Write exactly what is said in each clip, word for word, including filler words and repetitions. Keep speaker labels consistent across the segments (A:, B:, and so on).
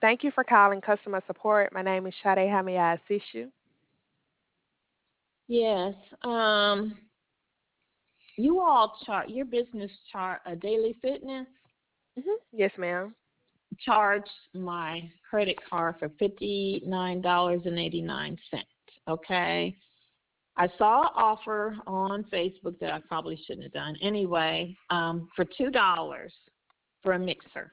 A: Thank you for calling customer support. My name is Sade. How may I assist you?
B: Yes. Um, you all chart your business chart a daily fitness
A: hmm Yes, ma'am.
B: charged my credit card for fifty nine dollars and eighty nine cents. Okay. I saw an offer on Facebook that I probably shouldn't have done anyway, um, for two dollars for a mixer.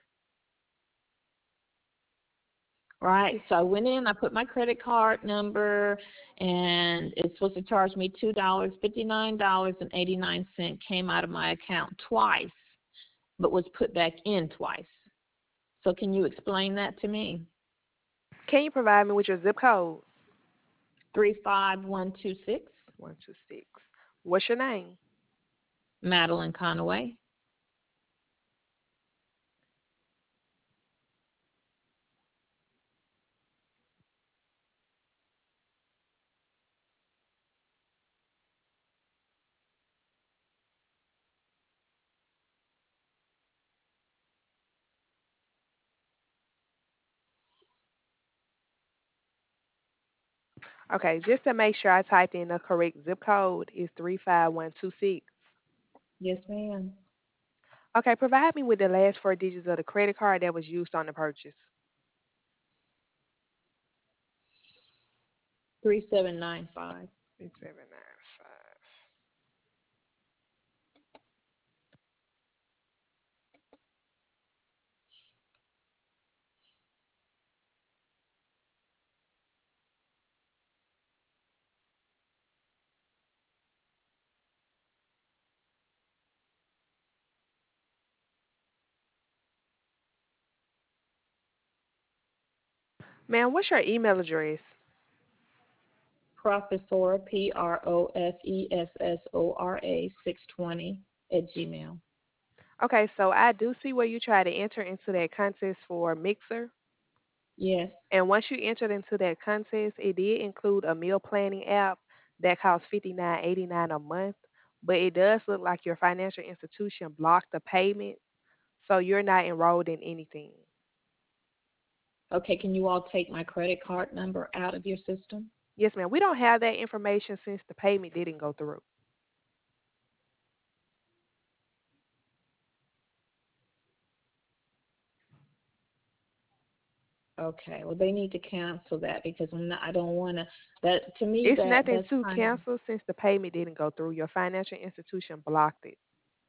B: Right.
A: Yes.
B: So I went in, I put my credit card number, and it's supposed to charge me two dollars, fifty nine dollars and eighty nine cents came out of my account twice, but was put back in twice. So can you explain that to me?
A: Can you provide me with your zip code?
B: Three five one two six,
A: One two six. What's your name?
B: Madeline Conaway.
A: Okay, just to make sure I typed in the correct zip code is three five one two six.
B: Yes, ma'am.
A: Okay, provide me with the last four digits of the credit card that was used on the purchase.
B: Three seven nine five.
A: Six seven nine five. Ma'am, what's your email address?
B: Professora, P R O F E S S O R A, six twenty at Gmail.
A: Okay, so I do see where you try to enter into that contest for Mixer.
B: Yes.
A: And once you entered into that contest, it did include a meal planning app that costs fifty nine eighty nine a month. But it does look like your financial institution blocked the payment, so you're not enrolled in anything.
B: Okay, can you all take my credit card number out of your system?
A: Yes, ma'am. We don't have that information since the payment didn't go through.
B: Okay, well they need to cancel that because I'm not, I don't want to. That to me
A: It's
B: that
A: nothing
B: that's
A: to
B: kind
A: cancel since the payment didn't go through. Your financial institution blocked it.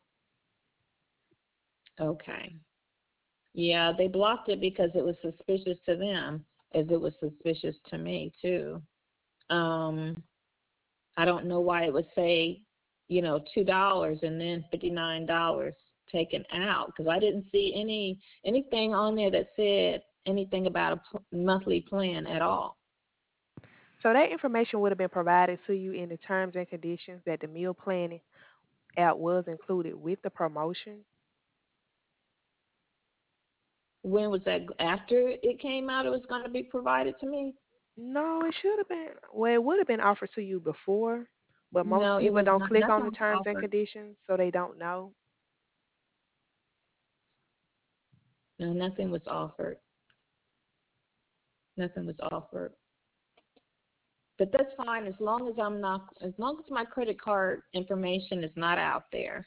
B: of okay. Yeah, they blocked it because it was suspicious to them, as it was suspicious to me too. Um, I don't know why it would say, you know, two dollars and then fifty nine dollars taken out because I didn't see any anything on there that said anything about a pl- monthly plan at all.
A: So that information would have been provided to you in the terms and conditions that the meal planning app was included with the promotion.
B: When was that? After it came out, it was going to be provided to me.
A: No, it should have been. Well, it would have been offered to you before, but most
B: No, it
A: people
B: was
A: don't
B: not.
A: click on
B: Nothing
A: the
B: was
A: terms and
B: offered.
A: conditions, so they don't know.
B: No, nothing was offered. Nothing was offered. But that's fine as long as I'm not. As long as my credit card information is not out there.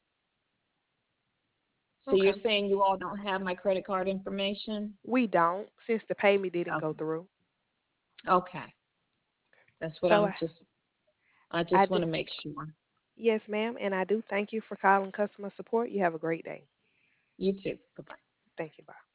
B: So
A: Okay.
B: you're saying you all don't have my credit card information?
A: We don't, since the payment didn't go
B: Okay.
A: through.
B: Okay. That's what
A: So
B: I'm
A: I,
B: just. I
A: I
B: just want
A: do,
B: to make sure.
A: yes, ma'am, and I do thank you for calling customer support. You have a great day.
B: You too. Bye bye.
A: Thank you. Bye.